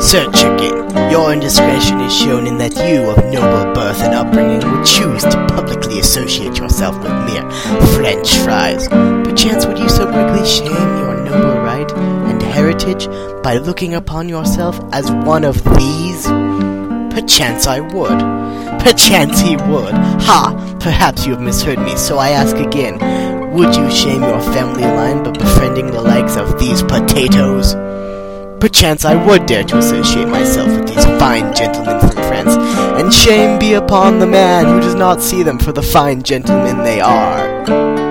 Search again. Your indiscretion is shown in that you, of noble birth and upbringing, would choose to publicly associate yourself with mere French fries. Perchance would you so quickly shame your noble right and heritage by looking upon yourself as one of these? Perchance I would. Perchance he would. Ha! Perhaps you have misheard me, so I ask again. Would you shame your family line by befriending the likes of these potatoes? Perchance I would dare to associate myself with these fine gentlemen from France, and shame be upon the man who does not see them for the fine gentlemen they are.